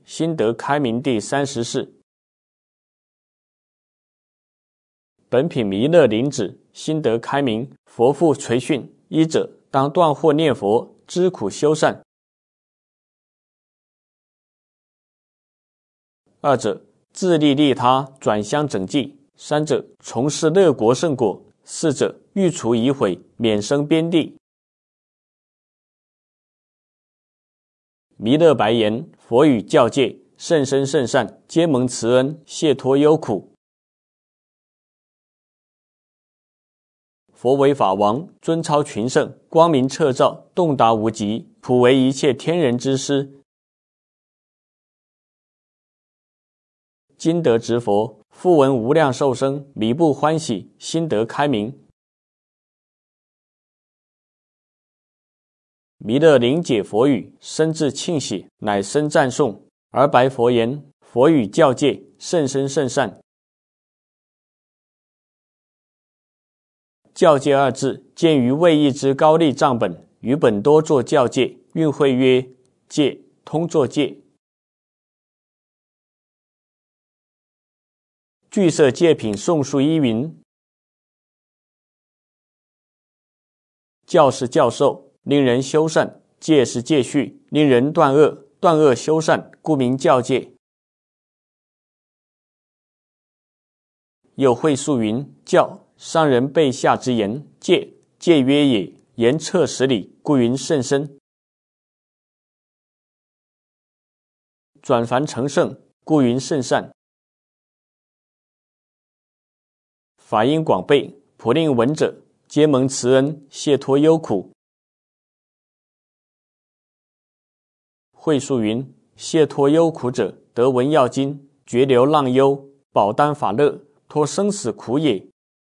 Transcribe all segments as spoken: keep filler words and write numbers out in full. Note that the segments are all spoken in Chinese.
心得开明第三十四。本品弥勒领旨，心得开明。佛父垂训：一者，当断惑念佛，知苦修善；二者，自利利他，转相整济；三者，从事乐国胜果；四者，欲除疑悔，免生边地。弥勒白言：佛语教戒，甚深甚善，皆蒙慈恩，解脱忧苦。佛为法王，尊超群圣，光明彻照，洞达无极，普为一切天人之师。今得值佛，复闻无量寿生，弥不欢喜，心得开明。弥勒灵解佛语，深自庆喜，乃深赞颂，而白佛言：佛语教戒，甚深甚善。教戒二字，见于魏义之高丽藏本，于本多作教戒，运会曰戒，通作戒。具色戒品颂述一云：教是教授，令人修善；戒是戒序，令人断恶，断恶修善，故名教戒。有会述云：教，上人备下之言；戒，戒曰也，言彻十里，故云甚深。转凡成圣，故云甚善。法音广备，普令闻者，皆蒙慈恩，解脱忧苦。会述云：解脱忧苦者，得闻要经，绝流浪忧，保单法乐，脱生死苦也。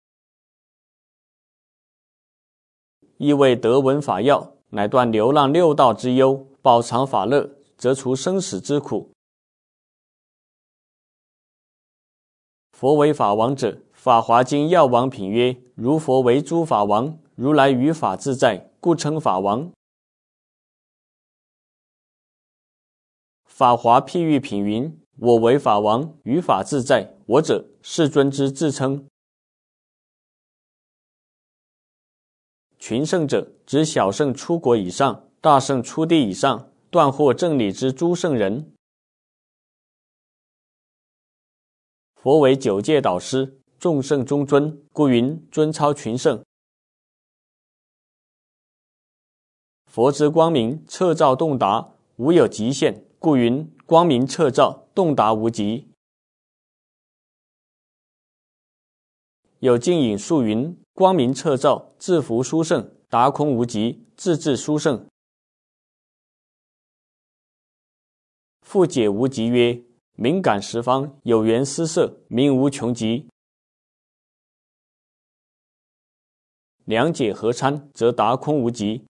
亦谓得闻法要，乃断流浪六道之忧，保藏法乐，则除生死之苦。佛为法王者，法华经药王品曰：如佛为诸法王，如来于法自在，故称法王。法华譬喻品云：我为法王，于法自在，我者世尊之自称。群圣者，指小圣出国以上，大圣出地以上，断惑正理之诸圣人。佛为九界导师，众圣中尊，故云尊超群圣。佛之光明彻照洞达，无有极限，故云光明彻照，洞达无极。有经引述云：光明彻照，自福殊胜，达空无极，自治殊胜。复解无极曰：敏感十方，有缘施设，名无穷极。两解合参，则达空无极。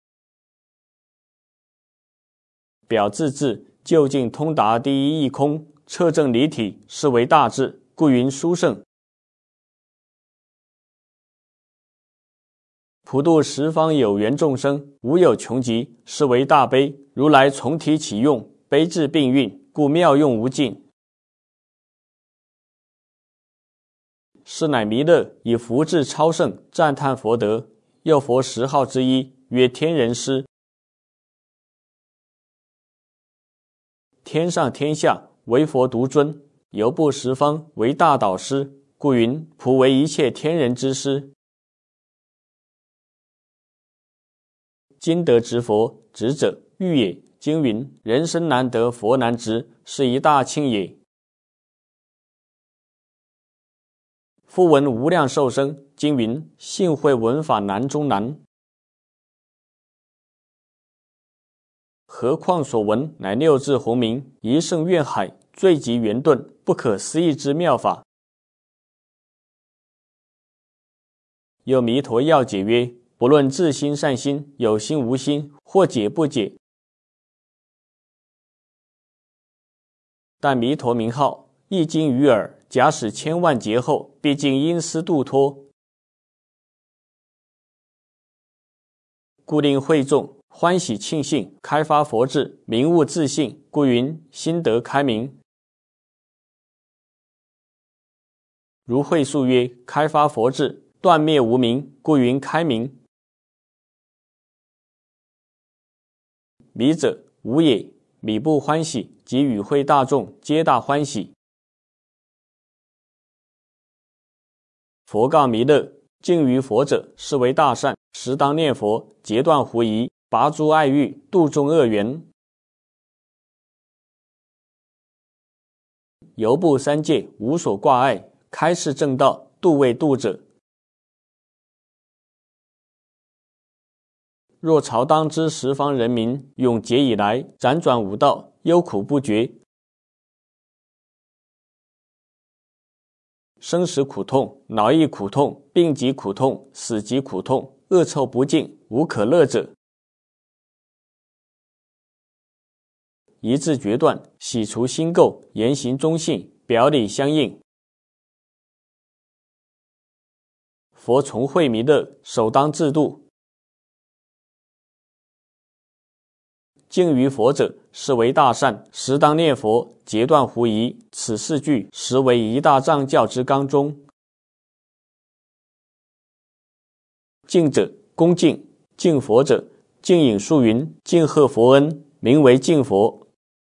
表自治，究竟通达第一义空，彻证离体，是为大智，故云殊胜。普度十方有缘众生，无有穷极，是为大悲。如来从体起用，悲智并运，故妙用无尽。是乃弥勒以福智超胜，赞叹佛德。又佛十号之一，曰天人师。天上天下，唯佛独尊，游步十方，为大导师，故云普为一切天人之师。今得值佛，值者欲也。经云：人生难得，佛难值，是一大庆也。复闻无量寿生，经云：幸会闻法难中难。何况所闻，乃六字洪名，一圣愿海，最极圆顿，不可思议之妙法。有弥陀要解曰：不论自心善心，有心无心，或解不解，但弥陀名号一经于耳，假使千万劫后，毕竟因思度脱。故令会众欢喜庆幸，开发佛智，明悟自信，故云心得开明。如会述曰：开发佛智，断灭无明，故云开明。迷者无也，迷不欢喜，即与会大众皆大欢喜。佛告弥勒：敬于佛者，是为大善，时当念佛，截断狐疑，拔诸爱欲，度众恶缘。犹怖三界，无所挂碍，开示正道，度未度者。若朝当知十方人民，永劫以来，辗转五道，忧苦不绝，生死苦痛，脑疫苦痛，病疾苦痛，死疾苦痛，恶臭不净，无可乐者，一字决断，洗除心垢，言行忠信，表里相应。佛从会弥勒，首当自度。敬于佛者，是为大善，时当念佛，截断狐疑。此四句实为一大藏教之纲中。敬者，恭敬；敬佛者，敬引数云，敬贺佛恩，名为敬佛。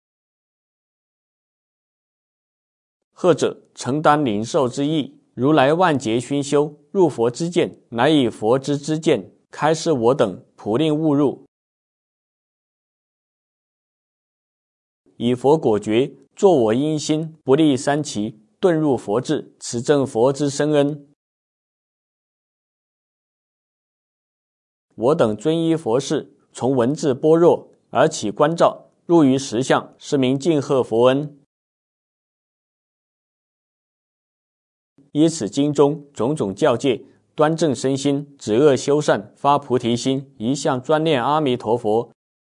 贺者，承担领受之意。如来万劫熏修，入佛之见，乃以佛之知见，开示我等，普令悟入。以佛果觉，作我因心，不立三期，顿入佛智，此正佛之深恩。我等遵依佛事，从文字般若而起观照，入于实相，是名敬贺佛恩。依此经中种种教戒，端正身心，止恶修善，发菩提心，一向专念阿弥陀佛。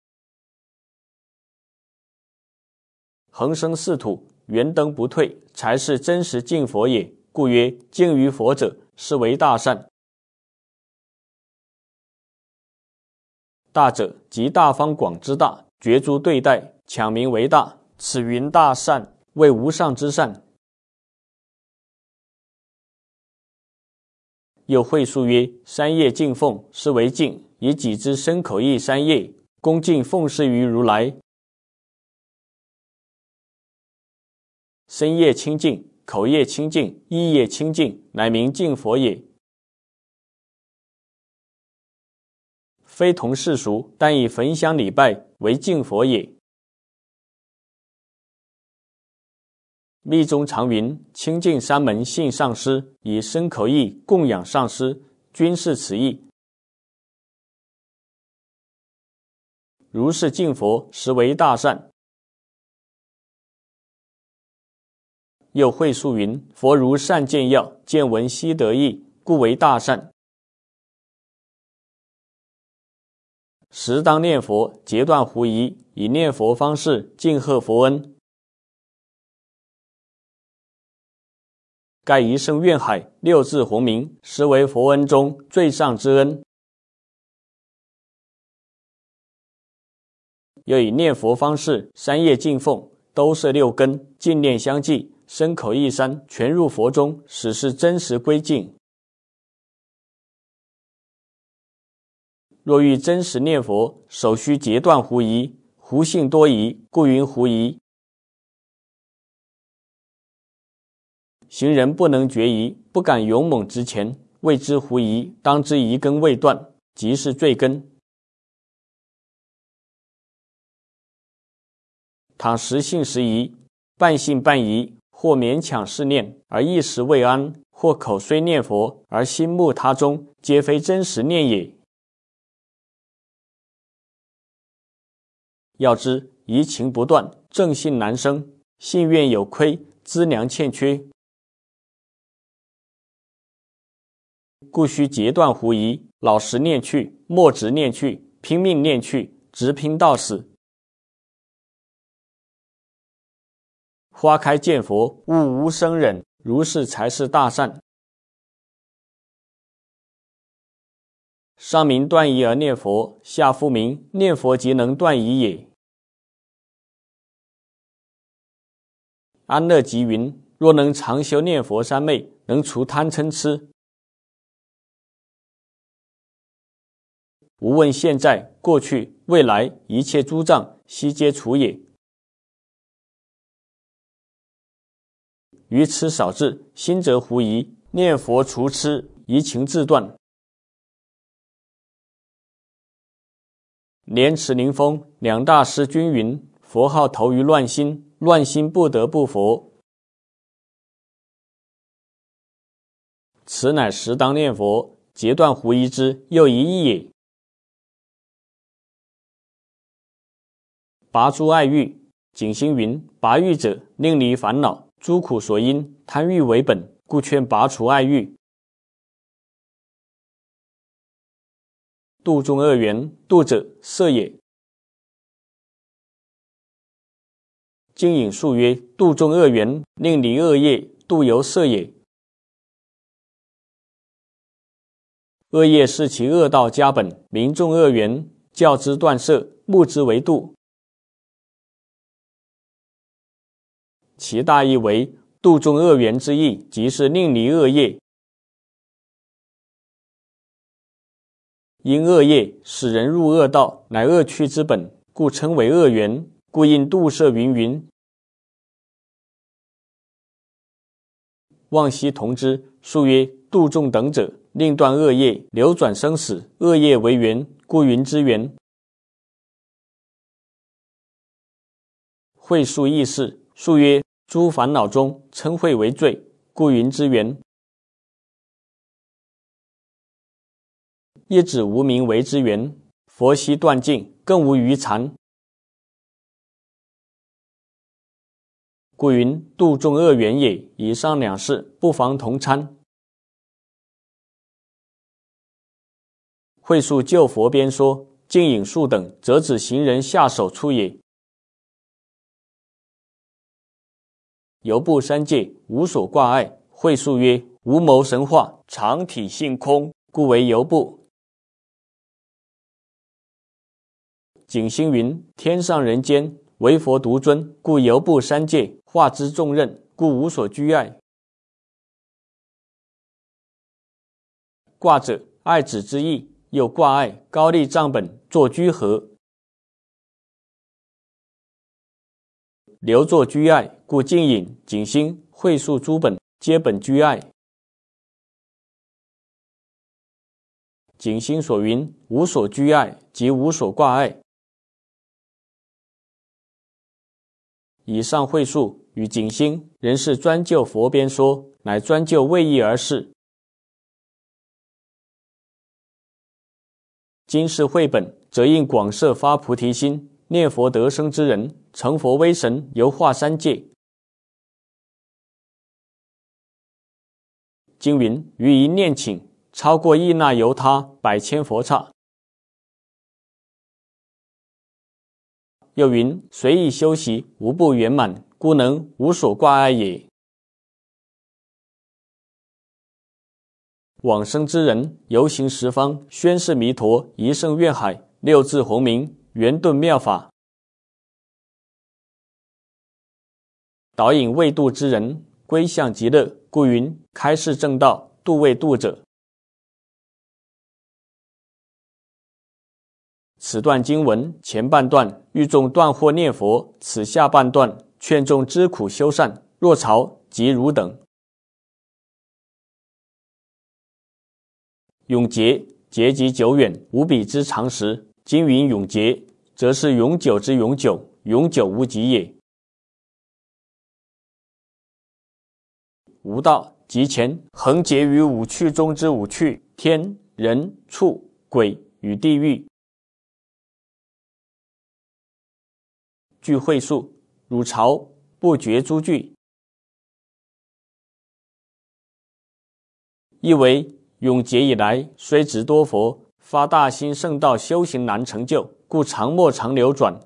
恒生四土，圆灯不退，才是真实敬佛也。故曰：敬于佛者，是为大善。大者，即大方广之大，觉诸对待，抢名为大。此云大善，为无上之善。又会述曰：三业敬奉，是为敬，以己之身口意三业，恭敬奉事于如来。身业清净，口业清净，意业清净，乃名敬佛也。非同世俗，但以焚香礼拜为敬佛也。密中常云：清净三门信上师，以身口意供养上师，均是此意。如是敬佛，实为大善。又会述云：佛如善见要，见闻悉得意，故为大善。时当念佛，截断狐疑，以念佛方式敬贺佛恩。盖一生愿海，六字洪名，实为佛恩中最上之恩。又以念佛方式，三业敬奉，都摄六根，净念相继，身口意三全入佛中，使是真实归敬。若欲真实念佛，首须截断狐疑，狐性多疑，故云狐疑。行人不能决疑，不敢勇猛直前，谓之狐疑，当知疑根未断，即是罪根。倘时信时疑，半信半疑，或勉强试念，而一时未安；或口虽念佛，而心慕他中，皆非真实念也。要知疑情不断，正信难生，信愿有亏，资粮欠缺，故须截断狐疑，老实念去，莫执念去，拼命念去，直拼到死。花开见佛，悟无生忍，如是才是大善。 上名断疑而念佛，下复名念佛即能断疑也。安乐集云：若能常修念佛三昧，能除贪嗔痴。无问现在、过去、未来，一切诸障，悉皆除也。愚痴少智，心则狐疑，念佛除痴，疑情自断。莲池灵峰两大师均云：佛号投于乱心，乱心不得不佛。此乃实当念佛，截断狐疑之又一义也。拔诸爱欲，景星云：拔欲者，令离烦恼，诸苦所因，贪欲为本，故劝拔除爱欲。度众恶缘，度者色也。经引述曰：度众恶缘，令离恶业，度由色也。恶业是其恶道家本，民众恶缘，教之断色，目之为度。其大意为度众恶缘之意，即是令离恶业。因恶业使人入恶道，乃恶趣之本，故称为恶缘，故应度摄云云。望悉同之，述曰：度众等者，令断恶业，流转生死，恶业为缘，故云之缘。会述义事，述曰：诸烦恼中，嗔恚为最，故云之缘。一指无明为之缘，佛悉断尽，更无余残。故云度众恶缘也。以上两事不妨同参。会述旧佛边说，净引述等，则指行人下手处也。由不三界，无所挂碍。会述曰：无谋神化，常体性空，故为由不。景星云：天上人间，唯佛独尊，故由不三界，化之重任，故无所居碍。挂者，爱子之意，又挂碍高丽藏本，作居合。留作居碍，故净引、景星、会述诸本，皆本居碍。景星所云无所居碍，即无所挂碍。以上会述与景星仍是专就佛边说，乃专就位义而事。今世会本，则应广摄发菩提心，念佛得生之人，成佛威神，游化三界。经云：于一念请，超过亿那由他百千佛刹。又云：随意修习，无不圆满，故能无所挂碍也。往生之人，游行十方，宣示弥陀，一圣愿海，六字洪名，圆顿妙法。导引未度之人，归向极乐，故云开示正道，度未度者。此段经文前半段欲众断惑念佛，此下半段劝众知苦修善，若曹、即汝等。永劫，劫即久远，无比之长时。今云永劫，则是永久之永久，永久无极也。无道，即前横结于五趣中之五趣，天、人、畜、鬼与地狱。据会述，汝朝不绝诸句，意为永劫以来，虽值多佛，发大心圣道修行难成就，故常莫常流转，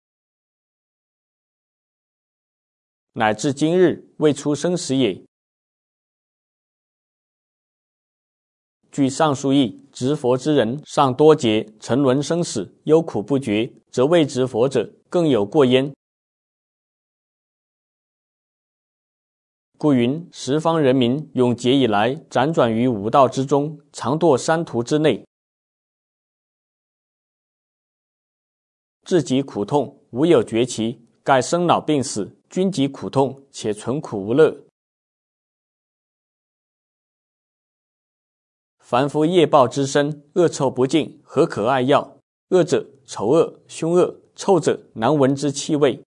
乃至今日未出生死也。据上述义， 执佛之人尚多劫沉沦生死，忧苦不绝，则未执佛者更有过焉。故云十方人民永劫以来，辗转于五道之中，常堕三途之内，至极苦痛，无有绝期，盖生老病死，均极苦痛，且存苦无乐。凡夫业报之身，恶臭不净，何可爱要？恶者丑恶、凶恶，臭者难闻之气味。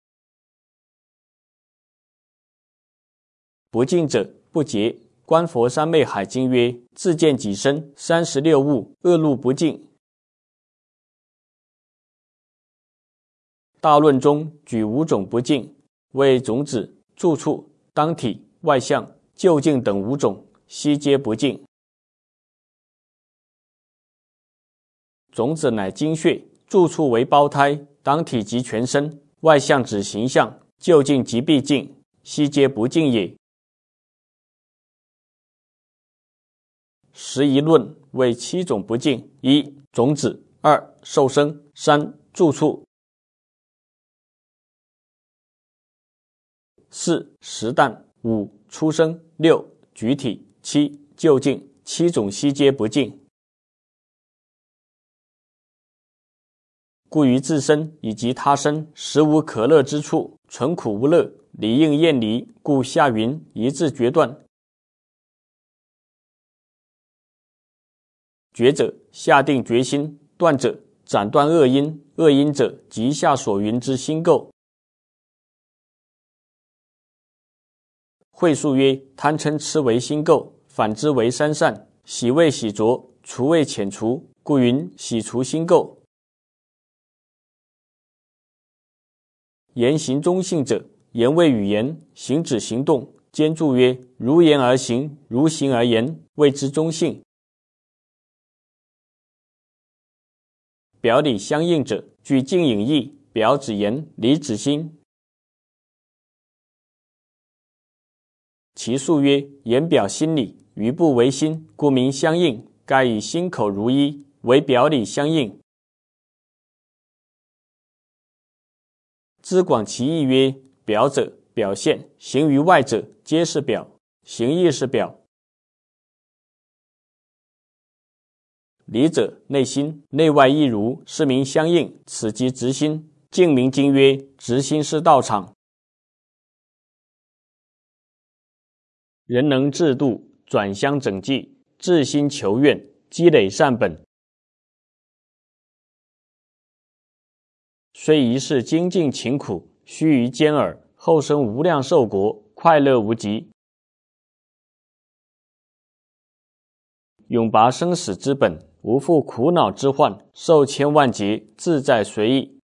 不净者不洁。观佛三昧海经曰：自见己身，三十六物，恶路不净。大论中举五种不净，为种子、住处、当体、外相、究竟等五种，悉皆不净。种子乃精血，住处为胞胎，当体即全身，外相指形象，究竟即毕竟，悉皆不净也。十一论为七种不净：一、种子；二、受生；三、住处；四、时旦；五、出生；六、举体；七、究竟。七种悉皆不净。故于自身以及他身，实无可乐之处，纯苦无乐，理应厌离，故下云一字决断。决者下定决心，断者斩断恶因，恶因者即下所云之心垢。会述曰：贪嗔痴为心垢，反之为三善，洗为洗濯，除为遣除，故云洗除心垢。言行中性者，言谓语言，行止行动。兼注曰：如言而行，如行而言，谓之中性。表里相应者，具静隐意，表指言，里指心。其数曰：言表心里，语不为心，故名相应。盖以心口如一，为表里相应。知广其意曰：表者表现，行于外者皆是表，行亦是表。理者内心，内外亦如，是名相应，此即直心。净明经曰：直心是道场。人能制度，转相整济，至心求愿，积累善本。虽一世精进勤苦，须臾间耳，后生无量寿国，快乐无极。永拔生死之本，无负苦恼之患，受千万劫，自在随意。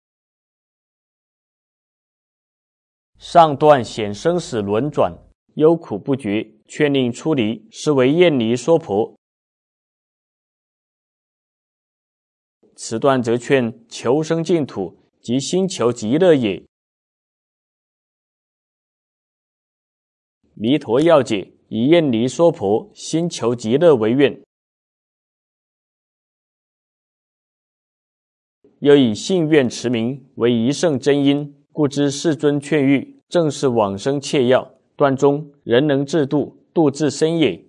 上断显生死轮转，忧苦不绝，劝令出离，是为厌离娑婆。此段则劝求生净土，即心求极乐也。弥陀要解，以厌离娑婆，心求极乐为愿。又以信愿持名为一圣真因，故知世尊劝喻，正是往生切要。段中人能自度，度自身也。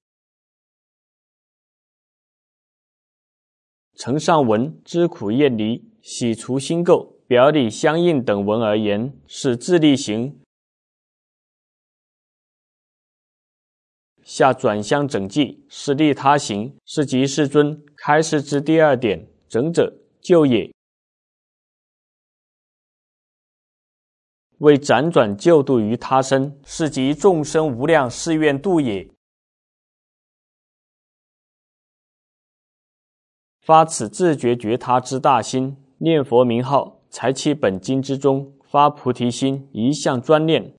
承上文知苦厌离，洗除心垢，表里相应等文而言，是自力行。下转相整济，是利他行，是即世尊开示之第二点，整者救也。为辗转救度于他身，是即众生无量誓愿度也。发此自觉觉他之大心，念佛名号，才其本经之中，发菩提心，一向专念。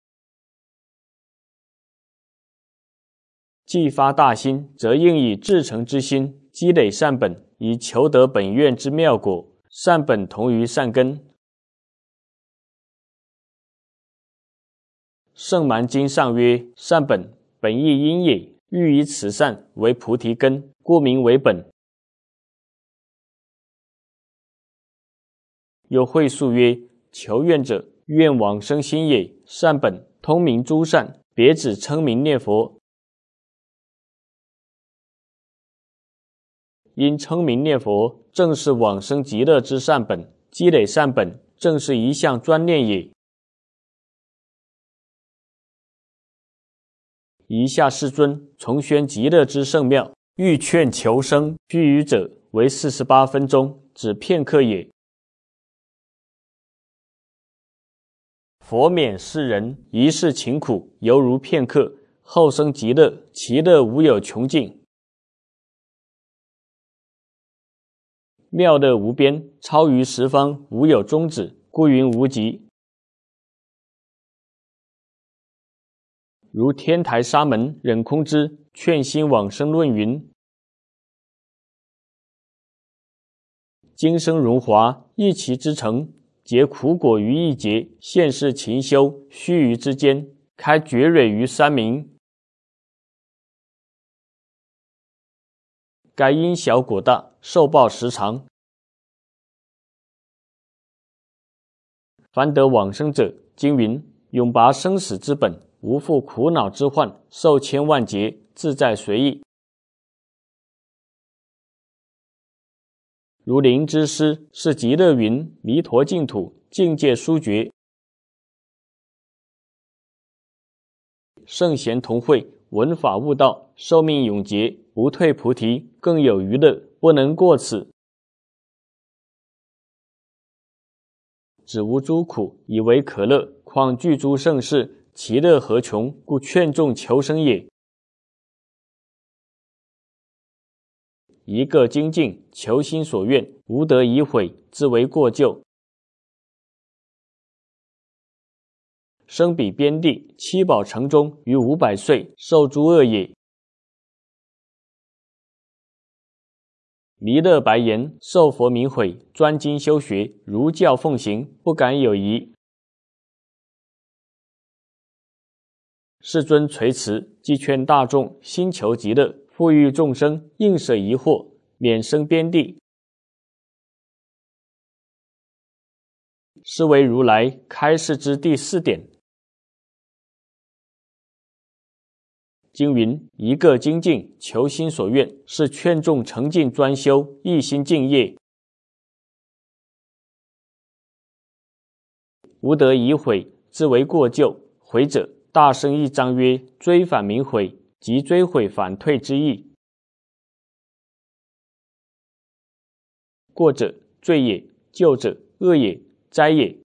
既发大心，则应以至诚之心，积累善本，以求得本愿之妙果。善本同于善根。圣蛮经上曰：善本，本意因也，欲以此善为菩提根，故名为本。 又会述曰：求愿者，愿往生心也。善本通明诸善，别指称名念佛。因称名念佛正是往生极乐之善本，积累善本正是一项专念也。以下世尊重宣极乐之圣妙，欲劝求生须臾者为四十八分钟，只片刻也。佛免世人一世勤苦，犹如片刻，后生极乐，其乐无有穷尽，妙乐无边，超于十方，无有终止，故云无极。如天台沙门忍空之劝心往生论云：今生荣华，一期之成，结苦果于一劫，现世勤修，须臾之间，开绝蕊于三明。该因小果大，受报时长。凡得往生者，经云：永拔生死之本，无复苦恼之患，受千万劫，自在随意。如灵之师是极乐云，弥陀净土，境界殊绝。圣贤同会，闻法悟道，寿命永劫，不退菩提，更有余乐，不能过此。只无诸苦，以为可乐，况具诸盛世，其乐何穷？故劝众求生也。一个精进，求心所愿，无得已悔，自为过咎。生彼边地，七宝城中，于五百岁，受诸恶也。弥勒白言：受佛名悔，专精修学，如教奉行，不敢有疑。世尊垂慈，即劝大众心求极乐，富裕众生，应舍疑惑，免生边地。是为如来开示之第四点。经云：一个精进，求心所愿，是劝众诚尽专修，一心敬业，无得已悔，自为过咎。悔者，大圣一章曰：追反名悔，即追悔反退之意。过者，罪也；救者，恶也，灾也。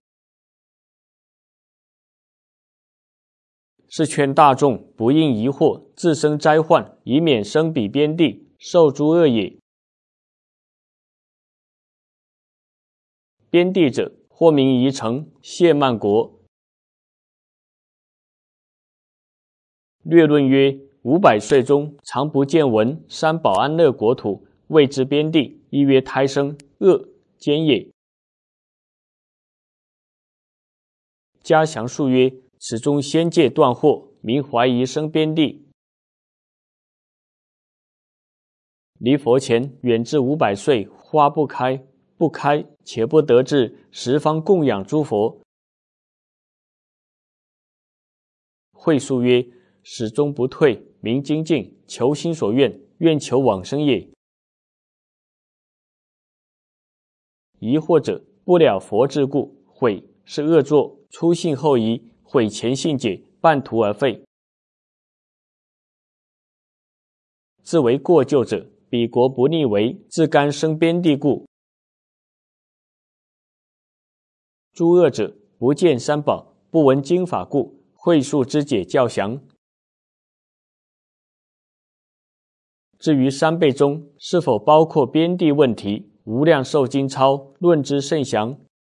是劝大众不应疑惑，自生灾患，以免生彼边地，受诸恶也。边地者，或名夷城、谢曼国。略论曰：五百岁中，常不见闻三宝安乐国土，谓之边地，亦曰胎生、恶、奸也。加详述曰：此中仙界断惑，名怀疑生边地。离佛前远至五百岁，花不开，不开且不得至十方供养诸佛。会述曰：始终不退，名精进，求心所愿，愿求往生也。疑惑者，不了佛之故，悔是恶作，初信后疑，悔前信解，半途而废。自为过咎者，彼国不逆为，自甘生边地故。诸恶者，不见三宝，不闻经法故，会述之解较详。至于三辈中是否包括边地问题，无量寿经超论之甚详。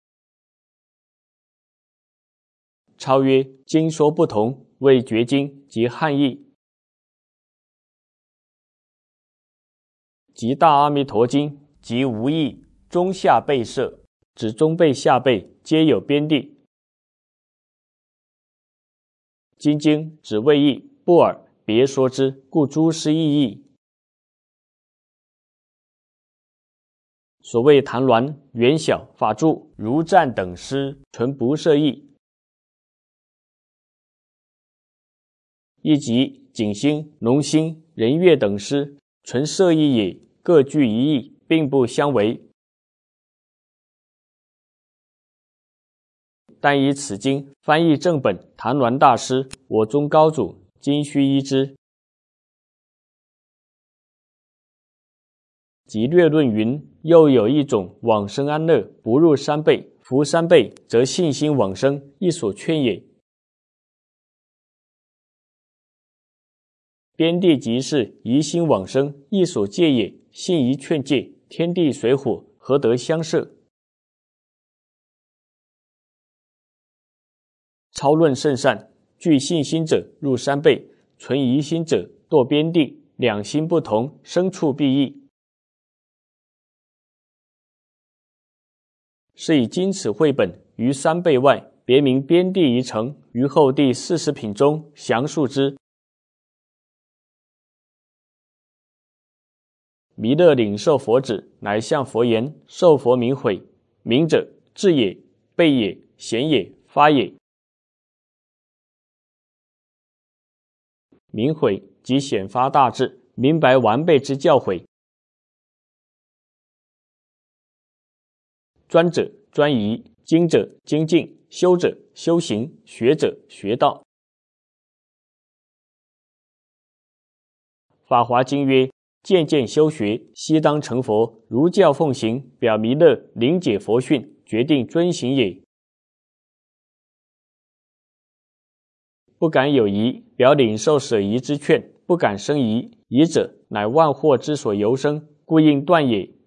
超曰：经说不同，谓觉经及汉译，及大阿弥陀经及无义中下辈摄，指中辈下辈皆有边地。今经指未译，不尔别说之，故诸师异义。 所谓谭鸾、元晓、法住、如战等诗，纯不设意。亦即景星、农星、人月等诗，纯设意也，各具一意，并不相违。但以此经翻译正本谭鸾大师，我宗高祖今须依之。即略论云：又有一种往生安乐，不入三辈，夫三辈则信心往生，亦所劝也。边地即是疑心往生，亦所戒也。信宜劝戒，天地水火，何得相涉？超论甚善，具信心者入三辈，存疑心者堕边地，两心不同，生处必异。是以经此绘本于三辈外，别名边地一城，于后第四十品中详述之。弥勒领受佛旨，乃向佛言：受佛名悔。名者，智也，备也，贤也，发也。明悔即显发大智，明白完备之教诲。专者专一，精者精进，修者修行，学者学道。法华经曰：渐渐修学，悉当成佛。如教奉行，表弥勒灵解佛训，决定遵行也。不敢有疑，表领受舍疑之劝；不敢生疑，疑者乃万惑之所由生，故应断也。